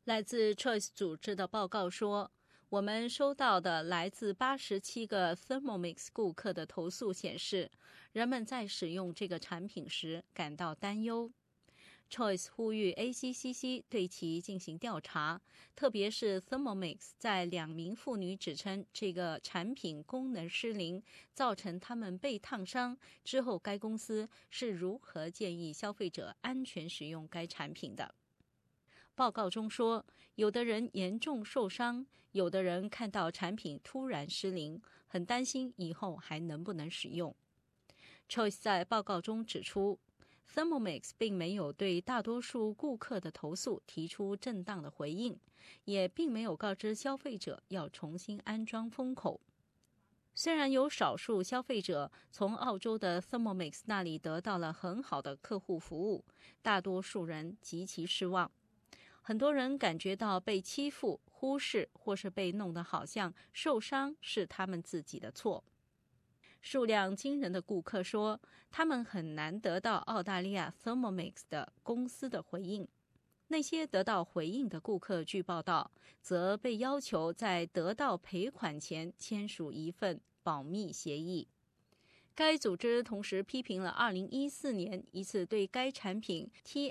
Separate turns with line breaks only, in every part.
来自 Choice 组织的报告说，我们收到的来自87个 Thermomix 顾客的投诉显示，人们在使用这个产品时感到担忧。Choice 呼吁 ACCC 对其进行调查，特别是 Thermomix 在2名妇女指称这个产品功能失灵，造成他们被烫伤之后，该公司是如何建议消费者安全使用该产品的。报告中说，有的人严重受伤，有的人看到产品突然失灵，很担心以后还能不能使用。Choice 在报告中指出，Thermomix 并没有对大多数顾客的投诉提出正当的回应，也并没有告知消费者要重新安装封口。虽然有少数消费者从澳洲的 Thermomix 那里得到了很好的客户服务，大多数人极其失望。很多人感觉到被欺负、忽视，或是被弄得好像受伤是他们自己的错。数量惊人的顾客说，他们很难得到澳大利亚 Thermomix 的公司的回应。那些得到回应的顾客，据报道，则被要求在得到赔款前签署一份保密协议。该组织同时批评了2014年一次对该产品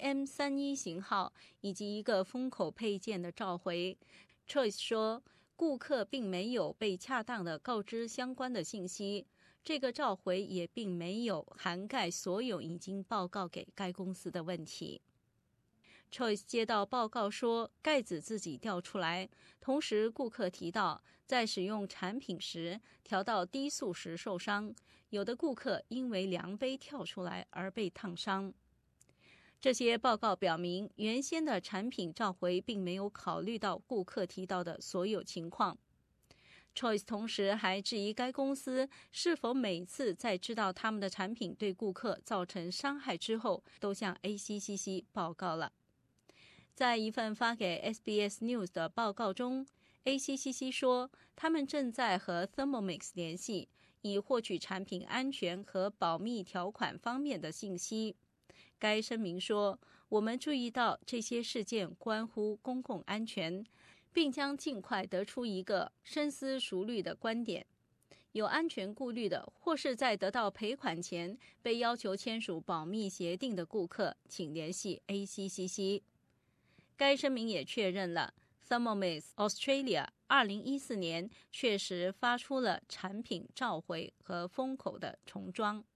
TM31 型号以及一个封口配件的召回。Choice 说，顾客并没有被恰当地告知相关的信息，这个召回也并没有涵盖所有已经报告给该公司的问题。Choice 接到报告说盖子自己掉出来，同时顾客提到在使用产品时调到低速时受伤，有的顾客因为量杯跳出来而被烫伤。这些报告表明，原先的产品召回并没有考虑到顾客提到的所有情况。Choice 同时还质疑该公司是否每次在知道他们的产品对顾客造成伤害之后，都向 ACCC 报告了。在一份发给 SBS News 的报告中， ACCC 说，他们正在和 Thermomix 联系，以获取产品安全和保密条款方面的信息。该声明说，我们注意到这些事件关乎公共安全，并将尽快得出一个深思熟虑的观点。有安全顾虑的，或是在得到赔款前被要求签署保密协定的顾客，请联系 ACCC。该声明也确认了 Thermomix Australia 2014年确实发出了产品召回和封口的重装。